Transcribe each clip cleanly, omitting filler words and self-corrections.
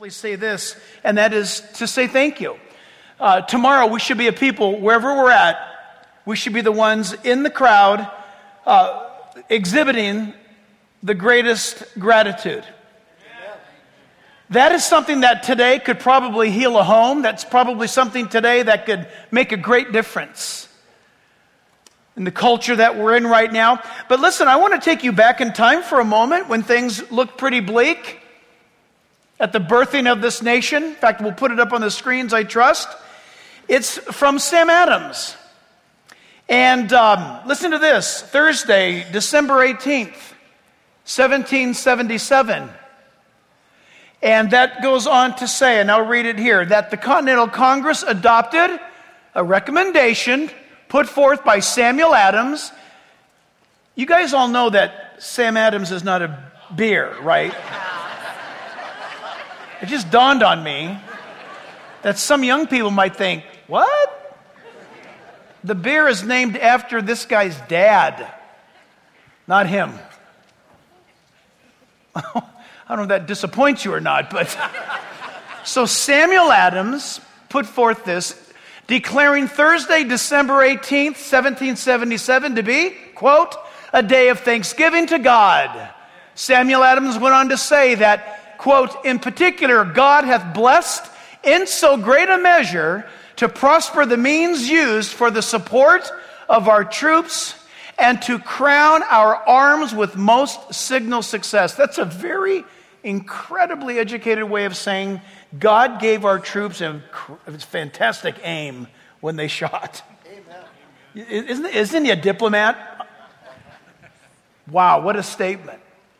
simply say this, and that is to say thank you. Tomorrow we should be a people, wherever we're at, we should be the ones in the crowd exhibiting the greatest gratitude. That is something that today could probably heal a home. That's probably something today that could make a great difference in the culture that we're in right now. But listen, I want to take you back in time for a moment when things looked pretty bleak at the birthing of this nation. In fact, we'll put it up on the screens, I trust. It's from Sam Adams. And listen to this. Thursday, December 18th, 1777. And that goes on to say, and I'll read it here, that the Continental Congress adopted a recommendation put forth by Samuel Adams. You guys all know that Sam Adams is not a beer, right? It just dawned on me that some young people might think, what? The beer is named after this guy's dad, not him. I don't know if that disappoints you or not, but so Samuel Adams put forth this, declaring Thursday, December 18th, 1777 to be, quote, a day of thanksgiving to God. Samuel Adams went on to say that, quote, in particular, God hath blessed in so great a measure to prosper the means used for the support of our troops and to crown our arms with most signal success. That's a very incredibly educated way of saying God gave our troops a fantastic aim when they shot. Amen. Isn't he a diplomat? Wow, what a statement.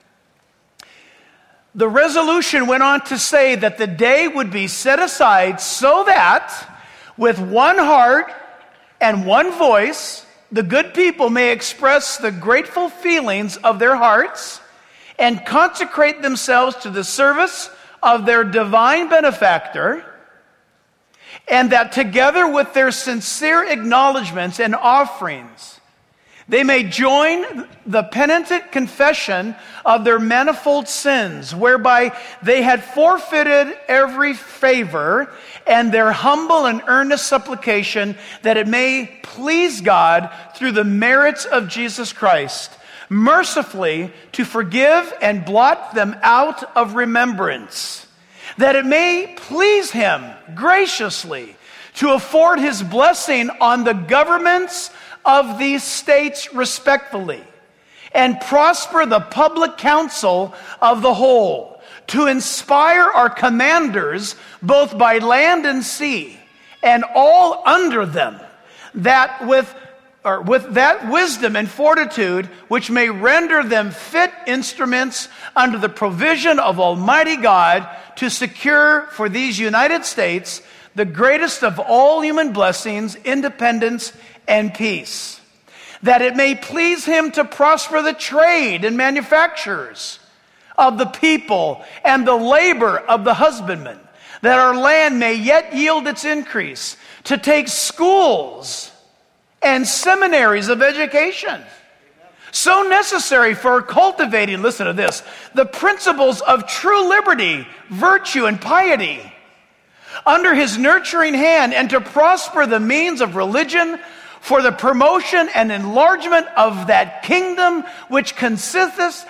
The resolution went on to say that the day would be set aside so that with one heart and one voice, the good people may express the grateful feelings of their hearts and consecrate themselves to the service of their divine benefactor, and that together with their sincere acknowledgments and offerings, they may join the penitent confession of their manifold sins, whereby they had forfeited every favor, and their humble and earnest supplication that it may please God through the merits of Jesus Christ, mercifully to forgive and blot them out of remembrance, that it may please him graciously to afford his blessing on the governments of these states respectfully, and prosper the public council of the whole, to inspire our commanders both by land and sea, and all under them, that with that wisdom and fortitude which may render them fit instruments under the provision of Almighty God to secure for these United States the greatest of all human blessings, independence, and peace. That it may please him to prosper the trade and manufactures of the people and the labor of the husbandman, that our land may yet yield its increase, to take schools and seminaries of education, so necessary for cultivating, listen to this, the principles of true liberty, virtue, and piety, under his nurturing hand, and to prosper the means of religion for the promotion and enlargement of that kingdom which consisteth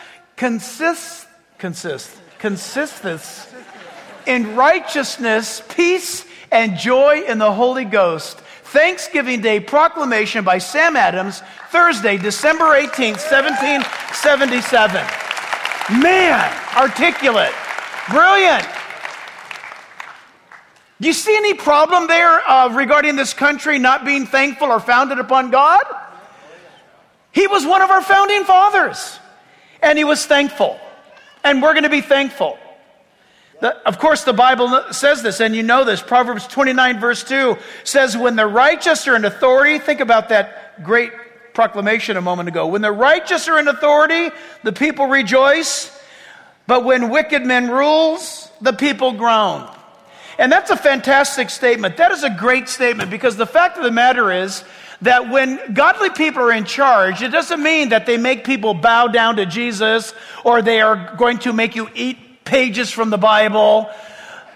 in righteousness, peace, and joy in the Holy Ghost. Thanksgiving Day proclamation by Sam Adams, Thursday, December 18th, 1777. Man, articulate. Brilliant. Do you see any problem there regarding this country not being thankful or founded upon God? He was one of our founding fathers, and he was thankful. And we're going to be thankful. Of course, the Bible says this, and you know this. Proverbs 29, verse 2 says, when the righteous are in authority, think about that great proclamation a moment ago. When the righteous are in authority, the people rejoice. But when wicked men rules, the people groan. And that's a fantastic statement. That is a great statement, because the fact of the matter is that when godly people are in charge, it doesn't mean that they make people bow down to Jesus or they are going to make you eat pages from the Bible.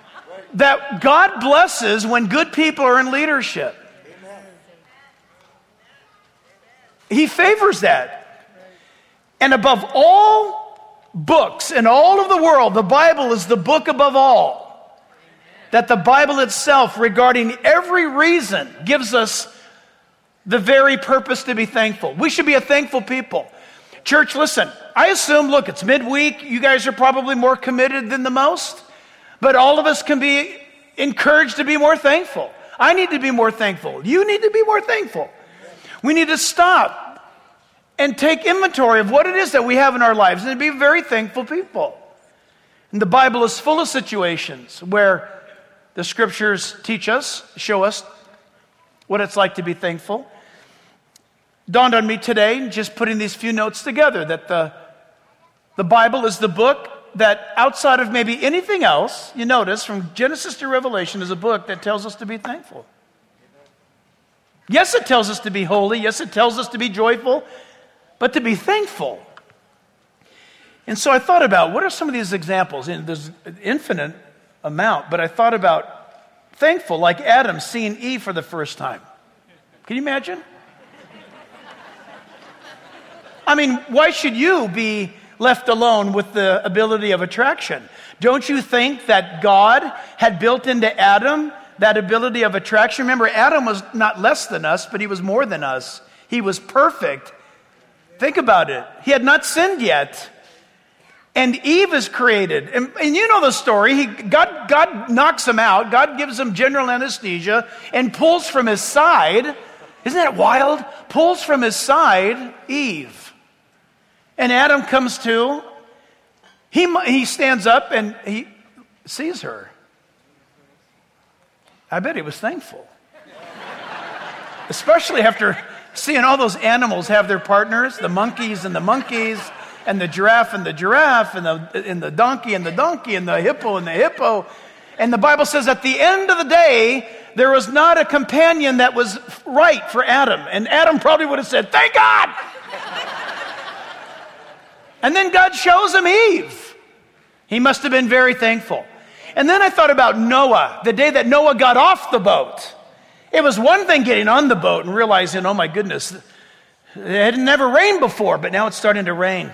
that God blesses when good people are in leadership. He favors that. And above all books in all of the world, the Bible is the book above all. That the Bible itself, regarding every reason, gives us the very purpose to be thankful. We should be a thankful people. Church, listen, I assume, look, it's midweek. You guys are probably more committed than the most. But all of us can be encouraged to be more thankful. I need to be more thankful. You need to be more thankful. We need to stop and take inventory of what it is that we have in our lives and to be very thankful people. And the Bible is full of situations where the scriptures teach us, show us what it's like to be thankful. Dawned on me today, just putting these few notes together, that the Bible is the book that outside of maybe anything else, you notice, from Genesis to Revelation, is a book that tells us to be thankful. Yes, it tells us to be holy. Yes, it tells us to be joyful, but to be thankful. And so I thought about, what are some of these examples? And there's an infinite amount, but I thought about thankful, like Adam seeing Eve for the first time. Can you imagine? I mean, why should you be left alone with the ability of attraction? Don't you think that God had built into Adam that ability of attraction? Remember, Adam was not less than us, but he was more than us. He was perfect. Think about it. He had not sinned yet. And Eve is created. And you know the story. God knocks him out. God gives him general anesthesia and pulls from his side. Isn't that wild? Pulls from his side Eve. And Adam comes to. He stands up and he sees her. I bet he was thankful. Especially after seeing all those animals have their partners, the monkeys, and the giraffe, and the donkey, and the hippo, and the hippo. And the Bible says at the end of the day, there was not a companion that was right for Adam. And Adam probably would have said, "Thank God!" And then God shows him Eve. He must have been very thankful. And then I thought about Noah, the day that Noah got off the boat. It was one thing getting on the boat and realizing, oh my goodness, it had never rained before, but now it's starting to rain.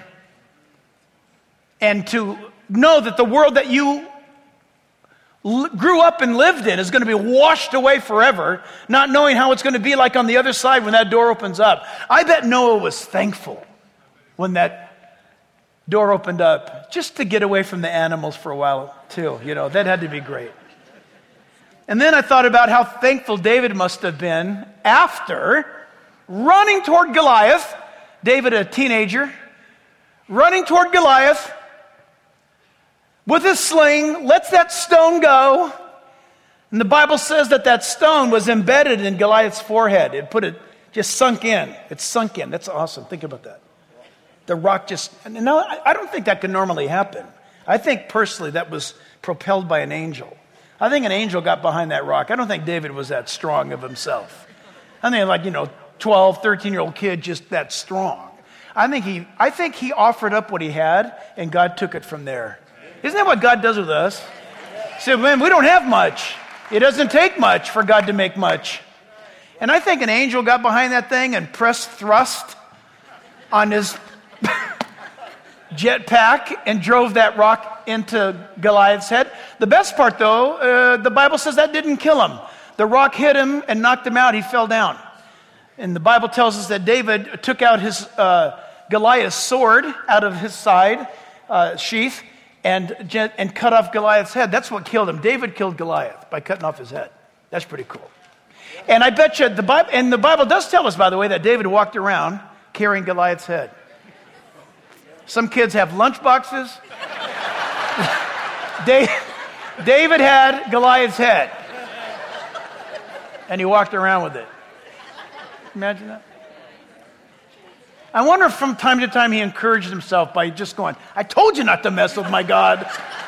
And to know that the world that you grew up and lived in is going to be washed away forever, not knowing how it's going to be like on the other side when that door opens up. I bet Noah was thankful when that door opened up, just to get away from the animals for a while too. You know, that had to be great. And then I thought about how thankful David must have been after running toward Goliath. David, a teenager, running toward Goliath with his sling, lets that stone go. And the Bible says that stone was embedded in Goliath's forehead. It just sunk in. It sunk in. That's awesome. Think about that. The rock no, I don't think that could normally happen. I think personally that was propelled by an angel. I think an angel got behind that rock. I don't think David was that strong of himself. I think 12, 13-year-old kid just that strong. I think he offered up what he had and God took it from there. Isn't that what God does with us? He said, man, we don't have much. It doesn't take much for God to make much. And I think an angel got behind that thing and pressed thrust on his jetpack and drove that rock into Goliath's head. The best part, though, the Bible says that didn't kill him. The rock hit him and knocked him out. He fell down. And the Bible tells us that David took out his Goliath's sword out of his side sheath and cut off Goliath's head. That's what killed him. David killed Goliath by cutting off his head. That's pretty cool. And I bet you the Bible does tell us, by the way, that David walked around carrying Goliath's head. Some kids have lunch boxes. David had Goliath's head. And he walked around with it. Imagine that. I wonder if from time to time he encouraged himself by just going, I told you not to mess with my God.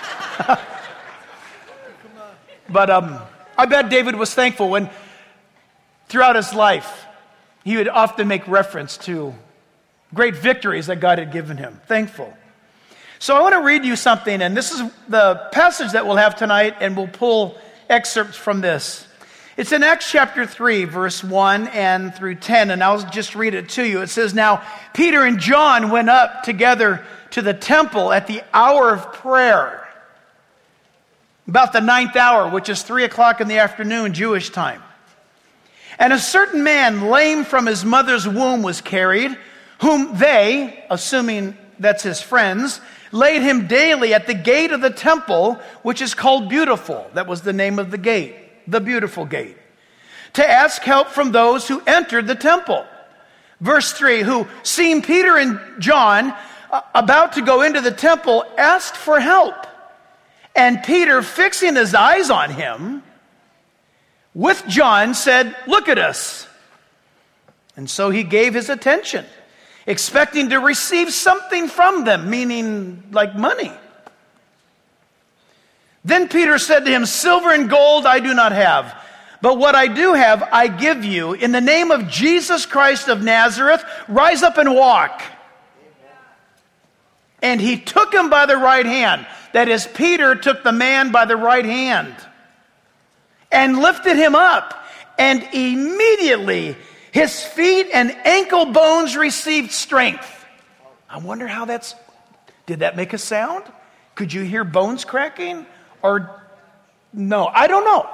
But I bet David was thankful when throughout his life he would often make reference to great victories that God had given him. Thankful. So I want to read you something, and this is the passage that we'll have tonight, and we'll pull excerpts from this. It's in Acts chapter 3, verse 1 and through 10, and I'll just read it to you. It says, "Now Peter and John went up together to the temple at the hour of prayer, about the 9th hour, which is 3 o'clock in the afternoon, Jewish time. And a certain man, lame from his mother's womb, was carried, whom they, assuming that's his friends, laid him daily at the gate of the temple, which is called Beautiful." That was the name of the gate, the Beautiful Gate. "To ask help from those who entered the temple." Verse 3, "Who, seeing Peter and John about to go into the temple, asked for help. And Peter, fixing his eyes on him, with John said, 'Look at us.' And so he gave his attention, expecting to receive something from them," meaning like money. "Then Peter said to him, 'Silver and gold I do not have, but what I do have I give you. In the name of Jesus Christ of Nazareth, rise up and walk.' And he took him by the right hand." That is, Peter took the man by the right hand and lifted him up, and immediately his feet and ankle bones received strength. I wonder how did that make a sound? Could you hear bones cracking? Or no, I don't know.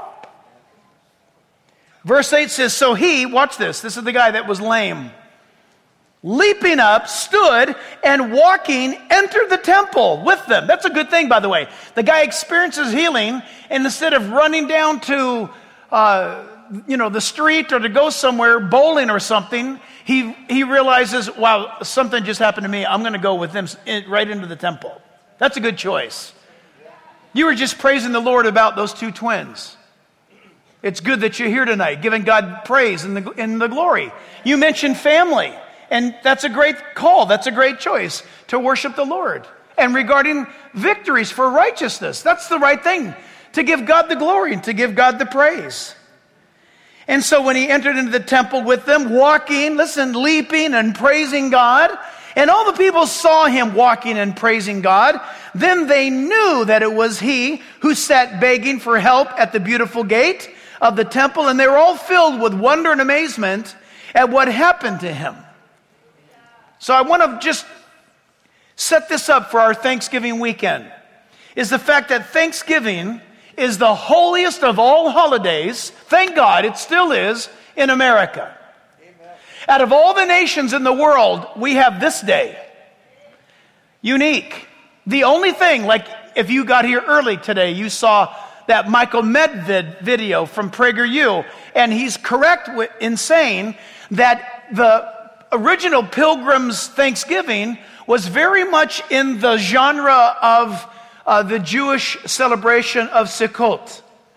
Verse 8 says, "So he," watch this is the guy that was lame, "leaping up, stood, and walking, entered the temple with them." That's a good thing, by the way. The guy experiences healing, and instead of running down to the street or to go somewhere, bowling or something, he realizes, wow, something just happened to me. I'm going to go with them right into the temple. That's a good choice. You were just praising the Lord about those two twins. It's good that you're here tonight, giving God praise in the glory. You mentioned family. And that's a great call. That's a great choice to worship the Lord. And regarding victories for righteousness, that's the right thing, to give God the glory and to give God the praise. And so when he entered into the temple with them, walking, leaping and praising God, and all the people saw him walking and praising God, then they knew that it was he who sat begging for help at the Beautiful Gate of the temple, and they were all filled with wonder and amazement at what happened to him. So I want to just set this up for our Thanksgiving weekend, is the fact that Thanksgiving is the holiest of all holidays. Thank God it still is in America. Amen. Out of all the nations in the world, we have this day. Unique. The only thing, like if you got here early today, you saw that Michael Medved video from PragerU, and he's correct in saying that the original Pilgrim's Thanksgiving was very much in the genre of the Jewish celebration of Sukkot.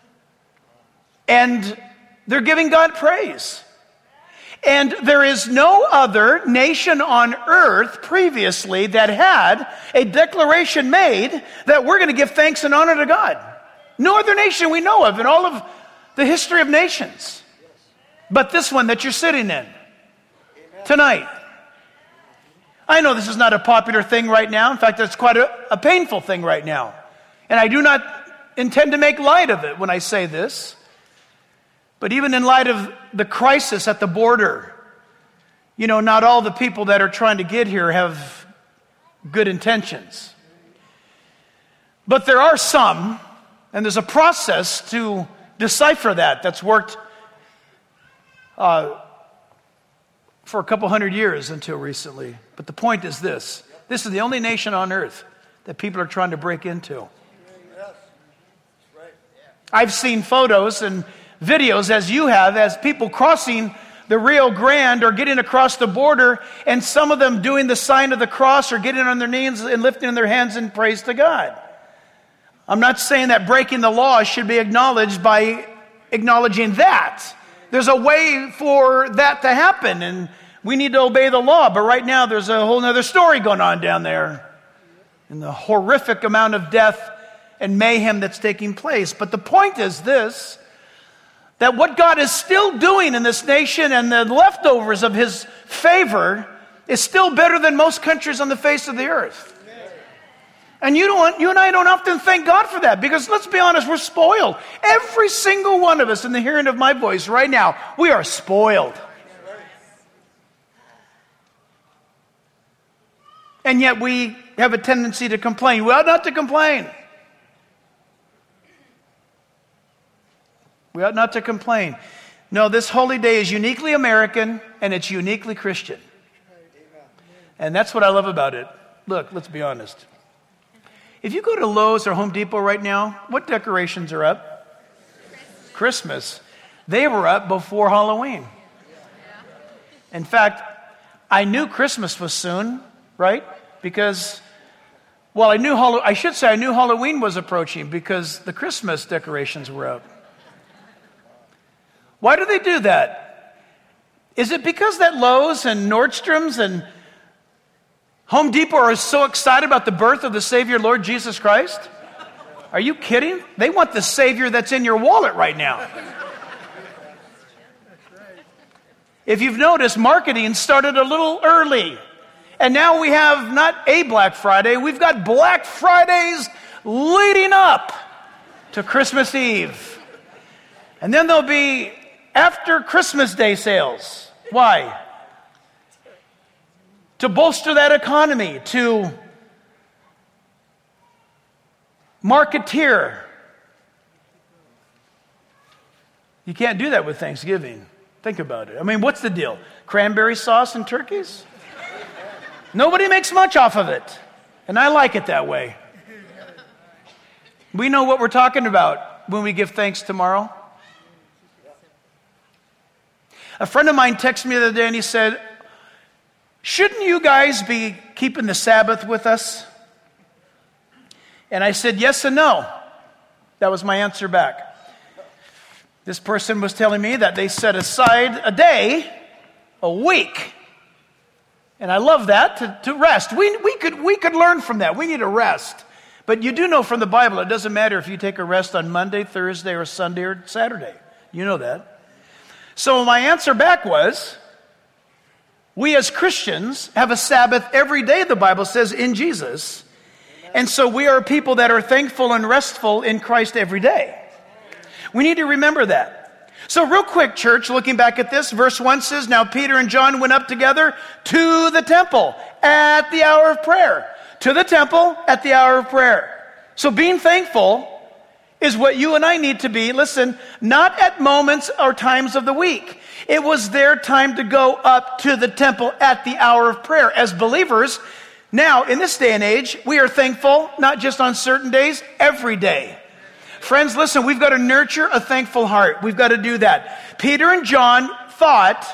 And they're giving God praise. And there is no other nation on earth previously that had a declaration made that we're going to give thanks and honor to God. No other nation we know of in all of the history of nations. But this one that you're sitting in tonight. I know this is not a popular thing right now. In fact, it's quite a painful thing right now. And I do not intend to make light of it when I say this. But even in light of the crisis at the border, not all the people that are trying to get here have good intentions. But there are some, and there's a process to decipher that's worked for a couple hundred years until recently. But the point is this is the only nation on earth that people are trying to break into. I've seen photos and videos, as you have, as people crossing the Rio Grande or getting across the border, and some of them doing the sign of the cross or getting on their knees and lifting their hands in praise to God. I'm not saying that breaking the law should be acknowledged by acknowledging that. There's a way for that to happen, and we need to obey the law. But right now, there's a whole other story going on down there, and the horrific amount of death and mayhem that's taking place. But the point is this, that what God is still doing in this nation and the leftovers of his favor is still better than most countries on the face of the earth. And you and I don't often thank God for that, because let's be honest, we're spoiled. Every single one of us in the hearing of my voice right now, we are spoiled. And yet we have a tendency to complain. We ought not to complain. We ought not to complain. No, this holy day is uniquely American and it's uniquely Christian. And that's what I love about it. Look, let's be honest. If you go to Lowe's or Home Depot right now, what decorations are up? Christmas. They were up before Halloween. In fact, I knew Christmas was soon, right? Because, well, I knew Halloween was approaching because the Christmas decorations were up. Why do they do that? Is it because that Lowe's and Nordstrom's and Home Depot are so excited about the birth of the Savior, Lord Jesus Christ? Are you kidding? They want the Savior that's in your wallet right now. If you've noticed, marketing started a little early. And now we have not a Black Friday, we've got Black Fridays leading up to Christmas Eve. And then there'll be after Christmas Day sales. Why? To bolster that economy, to marketeer. You can't do that with Thanksgiving. Think about it. I mean, what's the deal? Cranberry sauce and turkeys? Nobody makes much off of it. And I like it that way. We know what we're talking about when we give thanks tomorrow. A friend of mine texted me the other day and he said, shouldn't you guys be keeping the Sabbath with us? And I said, yes and no. That was my answer back. This person was telling me that they set aside a day, a week. And I love that, to rest. We could learn from that. We need a rest. But you do know from the Bible, it doesn't matter if you take a rest on Monday, Thursday, or Sunday, or Saturday. You know that. So my answer back was, we as Christians have a Sabbath every day, the Bible says, in Jesus. And so we are people that are thankful and restful in Christ every day. We need to remember that. So real quick, church, looking back at this, verse 1 says, now Peter and John went up together to the temple at the hour of prayer. To the temple at the hour of prayer. So being thankful is what you and I need to be, listen, not at moments or times of the week. It was their time to go up to the temple at the hour of prayer. As believers, now in this day and age, we are thankful not just on certain days, every day. Friends, listen, we've got to nurture a thankful heart. We've got to do that. Peter and John thought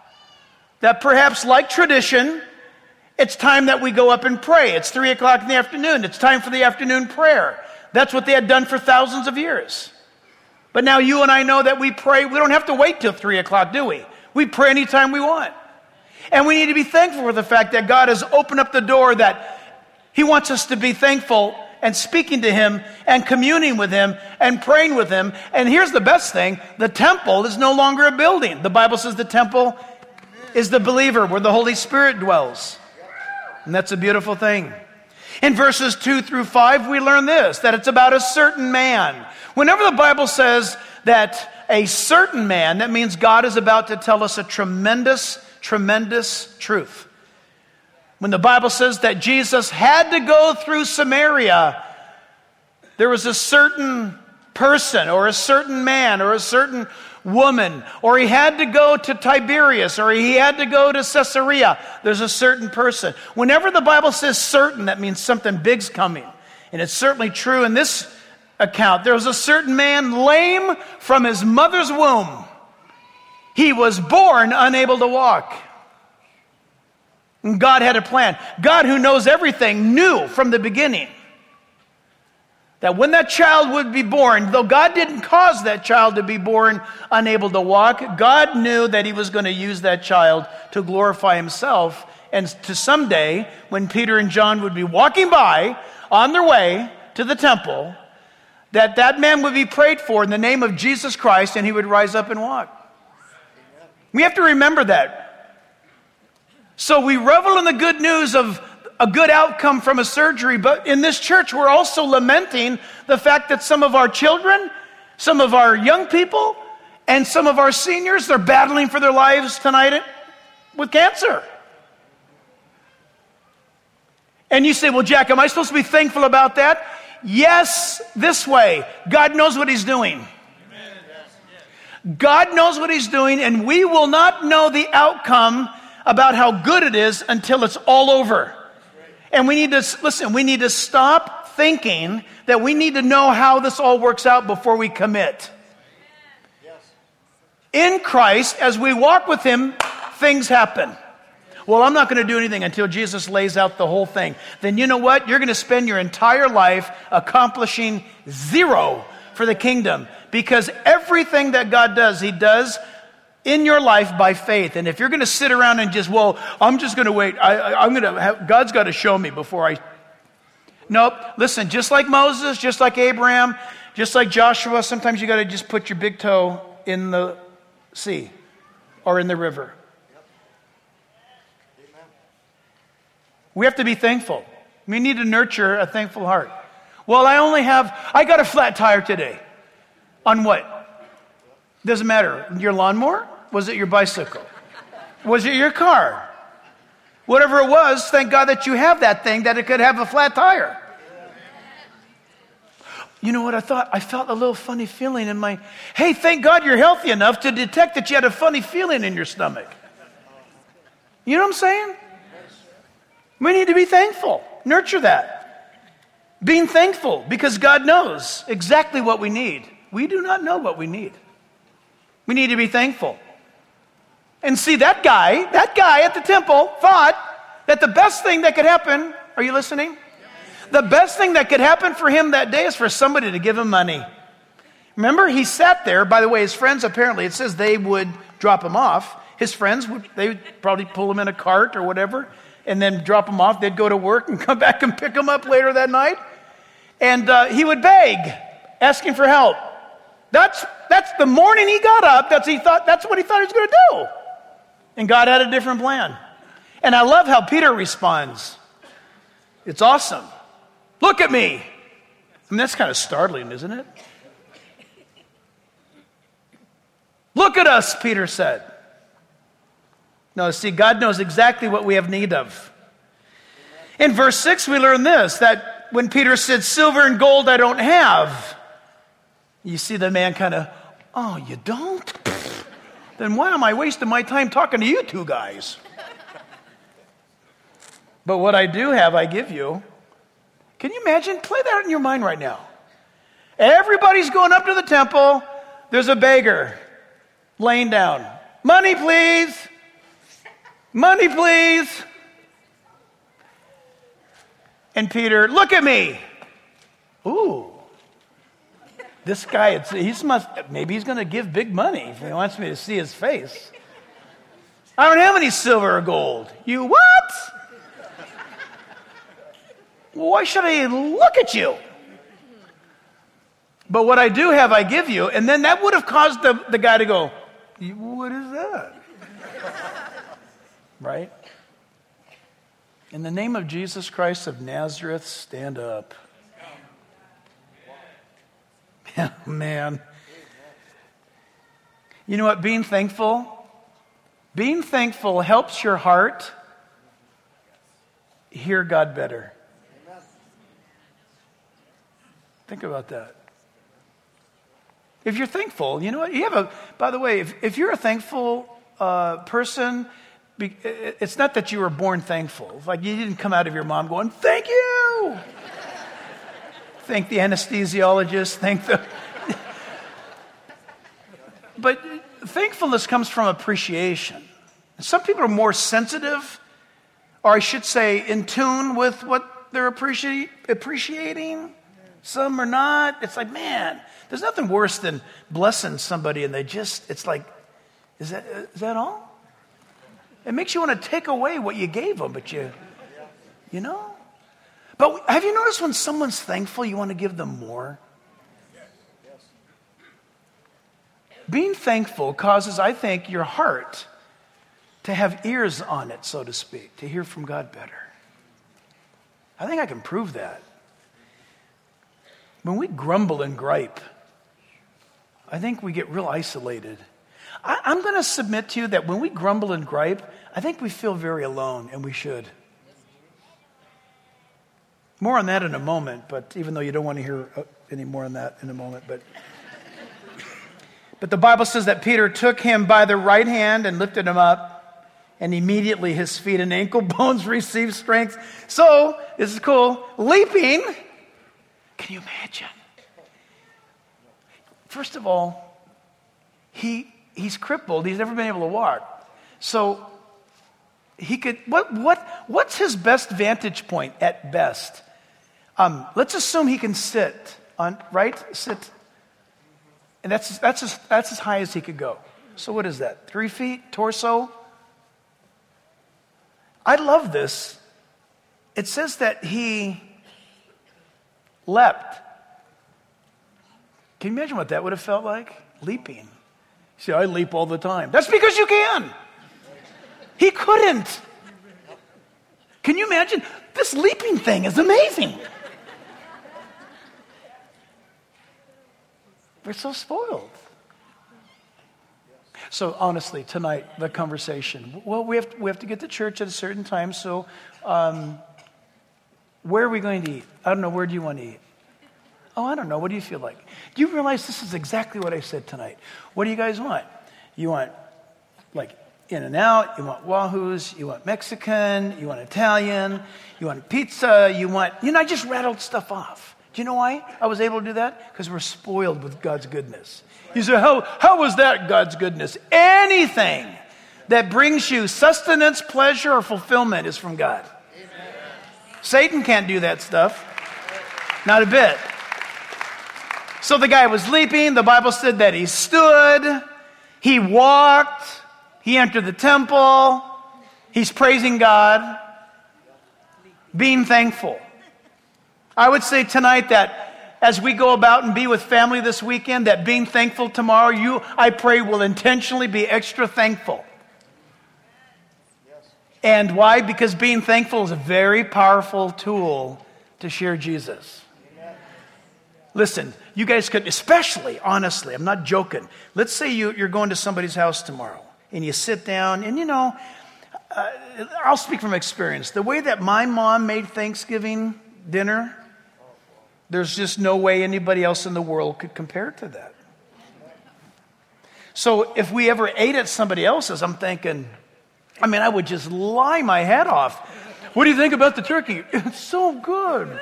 that perhaps like tradition, it's time that we go up and pray. It's 3 o'clock in the afternoon. It's time for the afternoon prayer. That's what they had done for thousands of years. But now you and I know that we pray. We don't have to wait till 3 o'clock, do we? We pray anytime we want. And we need to be thankful for the fact that God has opened up the door, that He wants us to be thankful and speaking to Him and communing with Him and praying with Him. And here's the best thing. The temple is no longer a building. The Bible says the temple is the believer where the Holy Spirit dwells. And that's a beautiful thing. In verses 2 through 5, we learn this, that it's about a certain man. Whenever the Bible says that a certain man, that means God is about to tell us a tremendous, tremendous truth. When the Bible says that Jesus had to go through Samaria, there was a certain person or a certain man or a certain woman, or he had to go to Tiberias, or he had to go to Caesarea. There's a certain person. Whenever the Bible says certain, that means something big's coming. And it's certainly true in this account. There was a certain man lame from his mother's womb. He was born unable to walk. And God had a plan. God, who knows everything, knew from the beginning that when that child would be born, though God didn't cause that child to be born unable to walk, God knew that He was going to use that child to glorify Himself. And to someday, when Peter and John would be walking by on their way to the temple, that man would be prayed for in the name of Jesus Christ, and he would rise up and walk. We have to remember that. So we revel in the good news of a good outcome from a surgery. But in this church, we're also lamenting the fact that some of our children, some of our young people, and some of our seniors, they're battling for their lives tonight with cancer. And you say, well, Jack, am I supposed to be thankful about that? Yes, this way. God knows what he's doing. God knows what he's doing, and we will not know the outcome about how good it is until it's all over. And we need to stop thinking that we need to know how this all works out before we commit. In Christ, as we walk with him, things happen. Well, I'm not going to do anything until Jesus lays out the whole thing. Then you know what? You're going to spend your entire life accomplishing zero for the kingdom. Because everything that God does, he does in your life by faith. And if you're going to sit around and just, well, I'm just going to wait. God's got to show me before I... Nope. Listen, just like Moses, just like Abraham, just like Joshua, sometimes you got to just put your big toe in the sea or in the river. We have to be thankful. We need to nurture a thankful heart. Well, I got a flat tire today. On what? Doesn't matter. Your lawnmower? Was it your bicycle? Was it your car? Whatever it was, thank God that you have that thing, that it could have a flat tire. You know what I thought? I felt a little funny feeling in my... Hey, thank God you're healthy enough to detect that you had a funny feeling in your stomach. You know what I'm saying? We need to be thankful. Nurture that. Being thankful because God knows exactly what we need. We do not know what we need. We need to be thankful. And see, that guy at the temple thought that the best thing that could happen, are you listening? The best thing that could happen for him that day is for somebody to give him money. Remember, he sat there. By the way, his friends, apparently, it says they would drop him off. His friends, they would probably pull him in a cart or whatever, and then drop him off. They'd go to work and come back and pick him up later that night. And he would beg, asking for help. That's the morning he got up, that's what he thought he was going to do. And God had a different plan. And I love how Peter responds. It's awesome. Look at me. I mean, that's kind of startling, isn't it? Look at us, Peter said. No, see, God knows exactly what we have need of. In verse 6, we learn this, that when Peter said, silver and gold I don't have, you see the man kind of, oh, you don't? Then why am I wasting my time talking to you two guys? But what I do have, I give you. Can you imagine? Play that in your mind right now. Everybody's going up to the temple. There's a beggar laying down. Money, please. Money, please. And Peter, look at me. Ooh. This guy, maybe he's going to give big money if he wants me to see his face. I don't have any silver or gold. You what? Well, why should I look at you? But what I do have, I give you. And then that would have caused the guy to go, what is that? Right? In the name of Jesus Christ of Nazareth, stand up. Man. You know what? Being thankful helps your heart hear God better. Think about that. If you're thankful, you know what? By the way, if you're a thankful person, it's not that you were born thankful. It's like you didn't come out of your mom going, thank you. Thank the anesthesiologist, But thankfulness comes from appreciation. Some people are more sensitive, or I should say in tune with what they're appreciating. Some are not. It's like, man, there's nothing worse than blessing somebody and it's like, is that all? It makes you want to take away what you gave them, but you know? But have you noticed when someone's thankful, you want to give them more? Being thankful causes, I think, your heart to have ears on it, so to speak, to hear from God better. I think I can prove that. When we grumble and gripe, I think we get real isolated. I'm going to submit to you that when we grumble and gripe, I think we feel very alone, and we should. More on that in a moment, but even though you don't want to hear any more on that in a moment. But the Bible says that Peter took him by the right hand and lifted him up, and immediately his feet and ankle bones received strength. So, this is cool, leaping. Can you imagine? First of all, he's crippled. He's never been able to walk. So he could. What's his best vantage point at best? Let's assume he can sit on sit, and that's as high as he could go. So what is that? 3 feet torso. I love this. It says that he leapt. Can you imagine what that would have felt like? Leaping. See, I leap all the time. That's because you can. He couldn't. Can you imagine? This leaping thing is amazing. We're so spoiled. So honestly, tonight, the conversation. Well, we have to get to church at a certain time, so where are we going to eat? I don't know. Where do you want to eat? Oh, I don't know. What do you feel like? Do you realize this is exactly what I said tonight? What do you guys want? You want like In-N-Out, you want Wahoo's, you want Mexican, you want Italian, you want pizza, I just rattled stuff off. Do you know why I was able to do that? Because we're spoiled with God's goodness. You say, how was that God's goodness? Anything that brings you sustenance, pleasure, or fulfillment is from God. Amen. Satan can't do that stuff. Not a bit. So the guy was leaping. The Bible said that he stood. He walked. He entered the temple. He's praising God. Being thankful. I would say tonight that as we go about and be with family this weekend, that being thankful tomorrow, I pray, will intentionally be extra thankful. And why? Because being thankful is a very powerful tool to share Jesus. Listen, you guys could, especially, honestly, I'm not joking. Let's say you're going to somebody's house tomorrow, and you sit down, and I'll speak from experience. The way that my mom made Thanksgiving dinner, there's just no way anybody else in the world could compare to that. So if we ever ate at somebody else's, I'm thinking, I would just lie my head off. What do you think about the turkey? It's so good.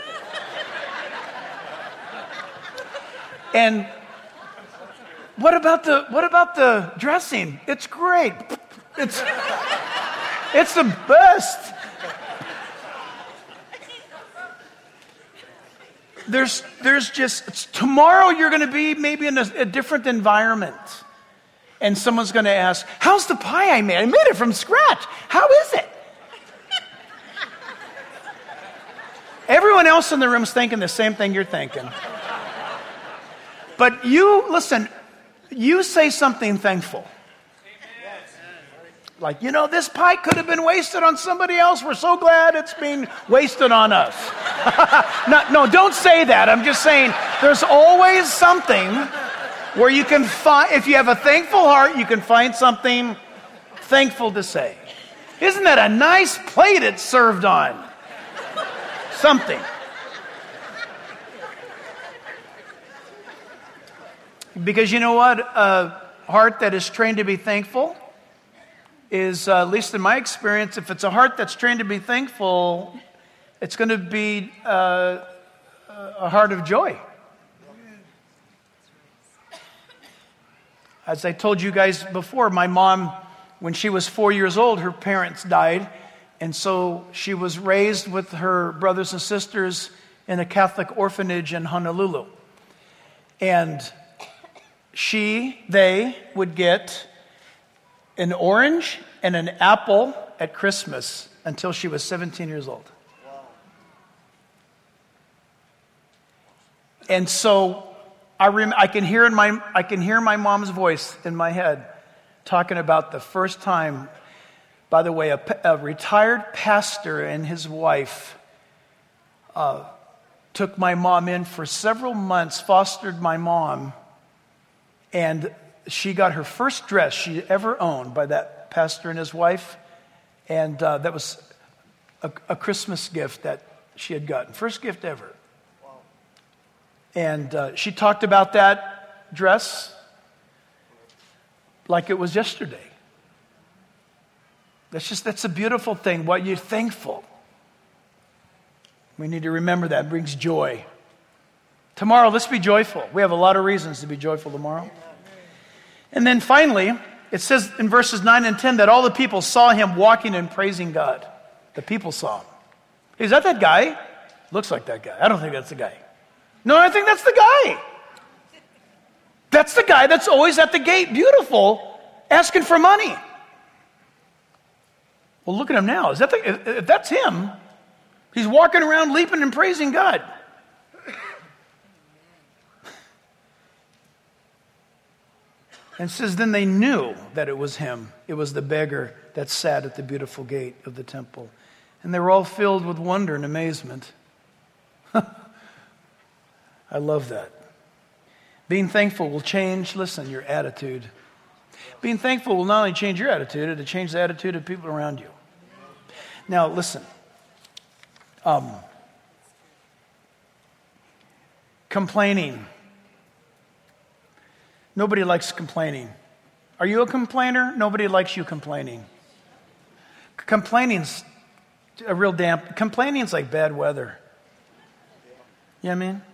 And what about the dressing? It's great. It's the best. There's just, tomorrow you're going to be maybe in a different environment. And someone's going to ask, how's the pie I made? I made it from scratch. How is it? Everyone else in the room is thinking the same thing you're thinking. But you say something thankful. Like, this pie could have been wasted on somebody else. We're so glad it's being wasted on us. No, don't say that. I'm just saying there's always something where you can find, if you have a thankful heart, you can find something thankful to say. Isn't that a nice plate it's served on? Something. Because you know what? A heart that is trained to be thankful is, at least in my experience, if it's a heart that's trained to be thankful, it's going to be a heart of joy. As I told you guys before, my mom, when she was 4 years old, her parents died. And so she was raised with her brothers and sisters in a Catholic orphanage in Honolulu. And they would get an orange and an apple at Christmas until she was 17 years old. And so I can hear my mom's voice in my head talking about the first time. By the way, a retired pastor and his wife took my mom in for several months, fostered my mom, and she got her first dress she ever owned by that pastor and his wife, and that was a Christmas gift that she had gotten, first gift ever. And she talked about that dress like it was yesterday. That's a beautiful thing. While you're thankful, we need to remember that. It brings joy. Tomorrow, let's be joyful. We have a lot of reasons to be joyful tomorrow. And then finally, it says in verses 9 and 10 that all the people saw him walking and praising God. The people saw him. Is that guy? Looks like that guy. I don't think that's the guy. No, I think that's the guy. That's the guy that's always at the gate, beautiful, asking for money. Well, look at him now. If that's him, he's walking around leaping and praising God. And it says, then they knew that it was him. It was the beggar that sat at the beautiful gate of the temple. And they were all filled with wonder and amazement. I love that. Being thankful will change, listen, your attitude. Being thankful will not only change your attitude, it'll change the attitude of people around you. Now, listen. Complaining. Nobody likes complaining. Are you a complainer? Nobody likes you complaining. Complaining's a real complaining's like bad weather. You know what I mean?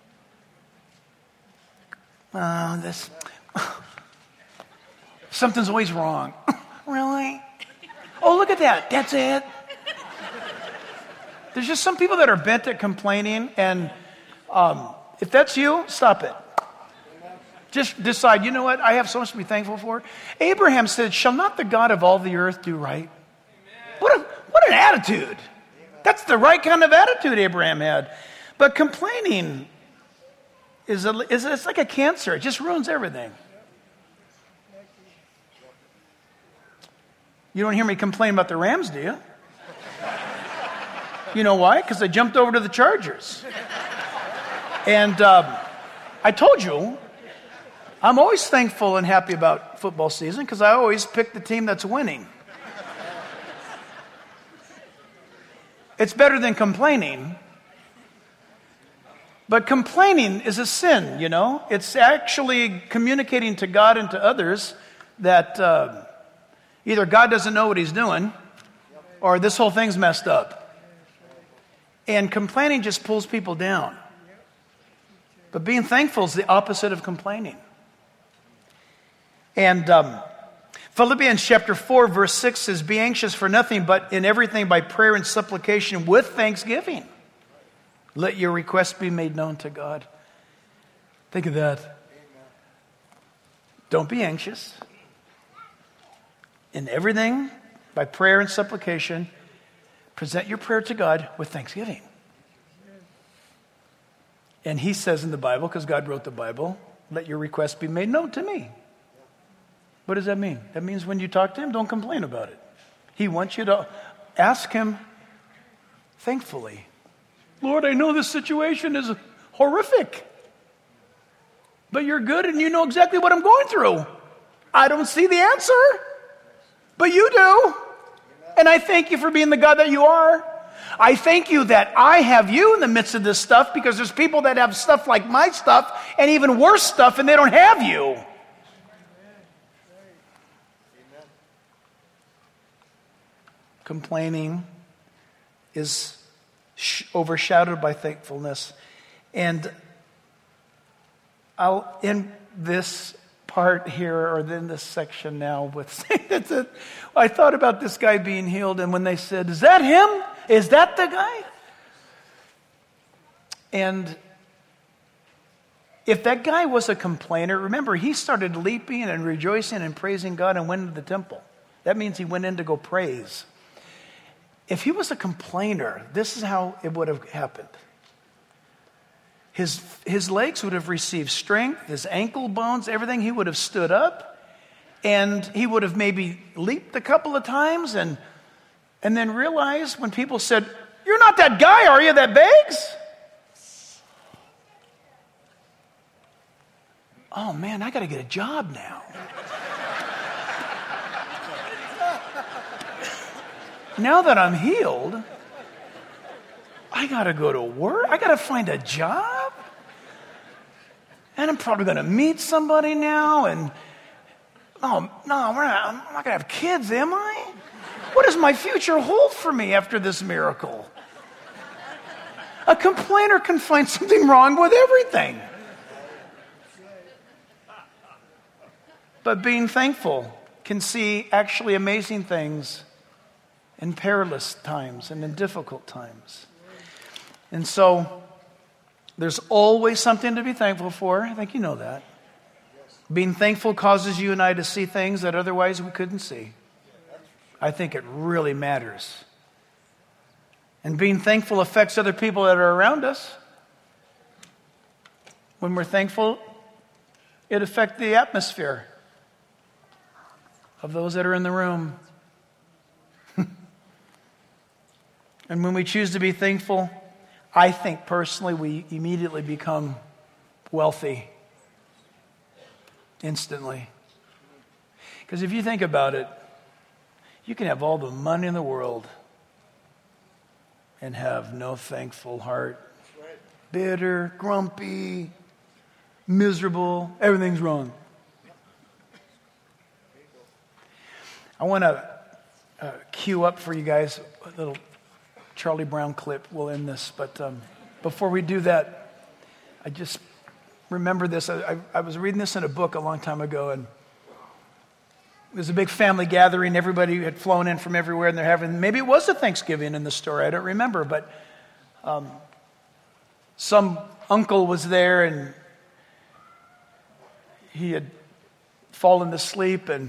Something's always wrong. Really? Oh, look at that. That's it. There's just some people that are bent at complaining, and if that's you, stop it. Just decide, you know what? I have so much to be thankful for. Abraham said, shall not the God of all the earth do right? What an attitude. That's the right kind of attitude Abraham had. But complaining it's like a cancer. It just ruins everything. You don't hear me complain about the Rams, do you? You know why? Because I jumped over to the Chargers. And I told you, I'm always thankful and happy about football season because I always pick the team that's winning. It's better than complaining. But complaining is a sin, you know. It's actually communicating to God and to others that either God doesn't know what he's doing or this whole thing's messed up. And complaining just pulls people down. But being thankful is the opposite of complaining. And Philippians chapter 4, verse 6 says, be anxious for nothing, but in everything by prayer and supplication with thanksgiving. Let your requests be made known to God. Think of that. Don't be anxious. In everything, by prayer and supplication, present your prayer to God with thanksgiving. And he says in the Bible, because God wrote the Bible, let your requests be made known to me. What does that mean? That means when you talk to him, don't complain about it. He wants you to ask him thankfully. Lord, I know this situation is horrific, but you're good and you know exactly what I'm going through. I don't see the answer, but you do. And I thank you for being the God that you are. I thank you that I have you in the midst of this stuff because there's people that have stuff like my stuff and even worse stuff and they don't have you. Complaining is overshadowed by thankfulness. And I'll end this part here, or in this section now, with saying that I thought about this guy being healed, and when they said, is that him? Is that the guy? And if that guy was a complainer, remember, he started leaping and rejoicing and praising God and went into the temple. That means he went in to go praise. If he was a complainer, this is how it would have happened. His legs would have received strength, his ankle bones, everything. He would have stood up, and he would have maybe leaped a couple of times and then realized when people said, You're not that guy, are you, that begs? Oh man, I got to get a job now. Now that I'm healed, I got to go to work. I got to find a job. And I'm probably going to meet somebody now. And oh no, I'm not going to have kids, am I? What does my future hold for me after this miracle? A complainer can find something wrong with everything. But being thankful can see actually amazing things in perilous times and in difficult times. And so there's always something to be thankful for. I think you know that. Being thankful causes you and I to see things that otherwise we couldn't see. I think it really matters. And being thankful affects other people that are around us. When we're thankful, it affects the atmosphere of those that are in the room. And when we choose to be thankful, I think personally we immediately become wealthy instantly. Because if you think about it, you can have all the money in the world and have no thankful heart. Bitter, grumpy, miserable, everything's wrong. I want to cue up for you guys a little Charlie Brown clip. We'll end this. But before we do that, I just remember this. I was reading this in a book a long time ago, and it was a big family gathering. Everybody had flown in from everywhere, and they're having, maybe it was a Thanksgiving in the story. I don't remember, but some uncle was there, and he had fallen asleep, and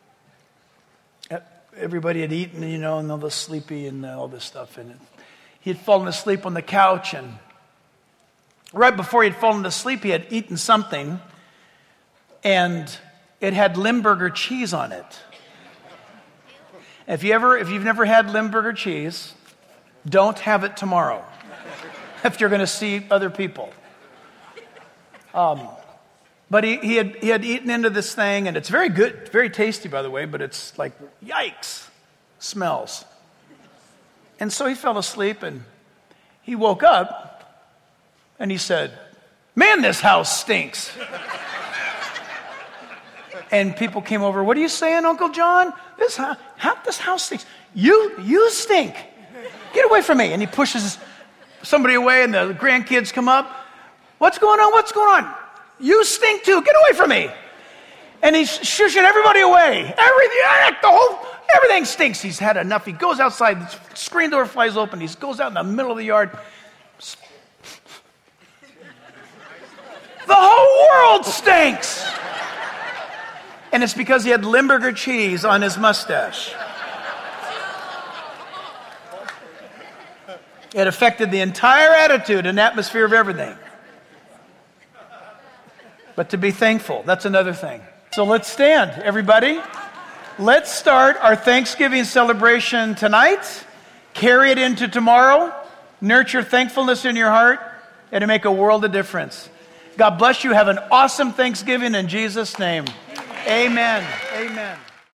everybody had eaten, and all the sleepy and all this stuff. And he had fallen asleep on the couch, and right before he had fallen asleep, he had eaten something, and it had Limburger cheese on it. If you've never had Limburger cheese, don't have it tomorrow if you're going to see other people. But he had eaten into this thing, and it's very good, very tasty, by the way, but it's like, yikes, smells. And so he fell asleep, and he woke up, and he said, "Man, this house stinks." And people came over, "What are you saying, Uncle John? This house stinks. You stink. Get away from me." And he pushes somebody away, and the grandkids come up. What's going on? What's going on? You stink too. Get away from me. And he's shushing everybody away. Everything stinks. He's had enough. He goes outside. The screen door flies open. He goes out in the middle of the yard. The whole world stinks. And it's because he had Limburger cheese on his mustache. It affected the entire attitude and atmosphere of everything. But to be thankful, that's another thing. So let's stand, everybody. Let's start our Thanksgiving celebration tonight. Carry it into tomorrow. Nurture thankfulness in your heart, and it'll make a world of difference. God bless you. Have an awesome Thanksgiving in Jesus' name. Amen. Amen.